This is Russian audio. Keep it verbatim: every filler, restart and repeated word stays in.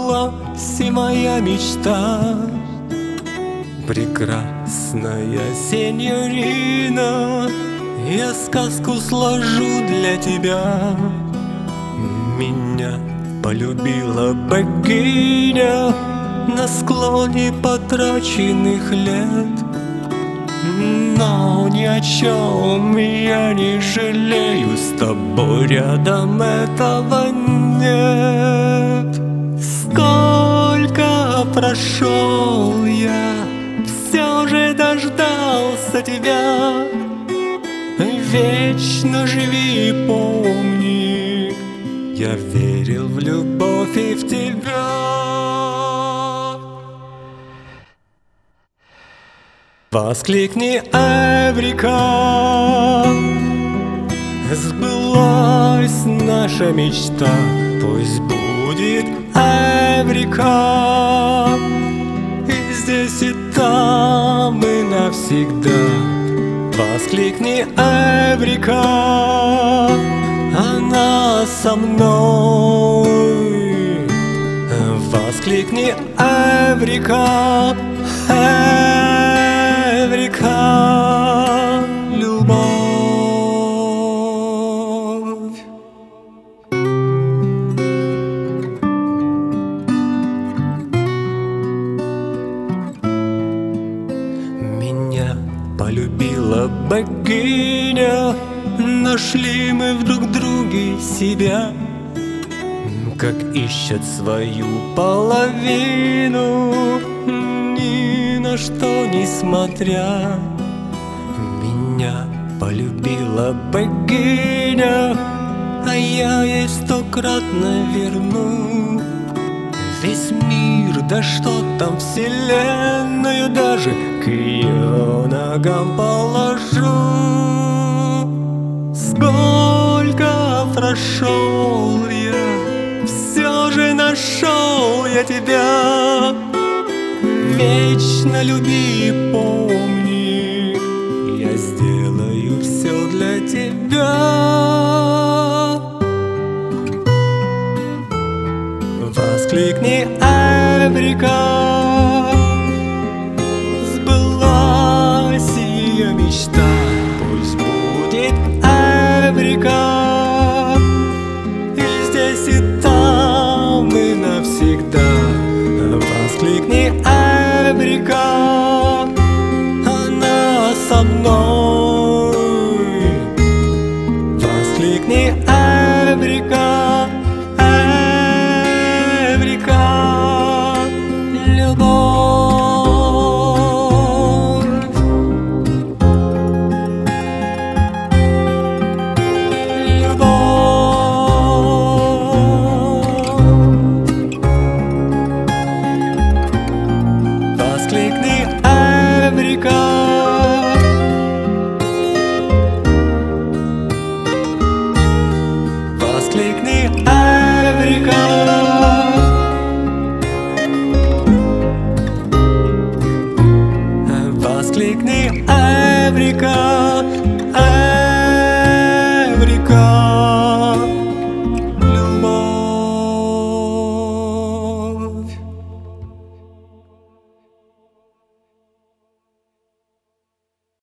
сбылась и моя мечта. Прекрасная сеньорина, я сказку сложу для тебя. Меня полюбила богиня на склоне потраченных лет. Но ни о чем я не жалею, с тобой рядом этого нет. Сколько прошел я, все же дождался тебя. Вечно живи и помни, я верил в любовь и в тебя. Воскликни, Эврика, сбылась наша мечта. Пусть будет Эврика и здесь, и там, и навсегда. Воскликни, Эврика, она со мной. Воскликни, Эврика, Эврика, любовь. Меня полюбила богиня, нашли мы в друг друге себя, как ищет свою половину, ни на что не смотря. Меня полюбила богиня, а я ей стократно верну весь мир, да что там, вселенную даже к ее ногам положу. Сколько прошел я, все же нашел я тебя. Вечно люби и помни, я сделаю все для тебя. Воскликни, Эврика, сбылась ее мечта. Пусть будет Эврика и здесь, и там, и навсегда. Воскликни, Эврика, она со мной. Воскликни, Эврика, Эврика, любовь. Любовь. Воскликни, Эврика, воскликни, Эврика, воскликни, Эврика, Эврика.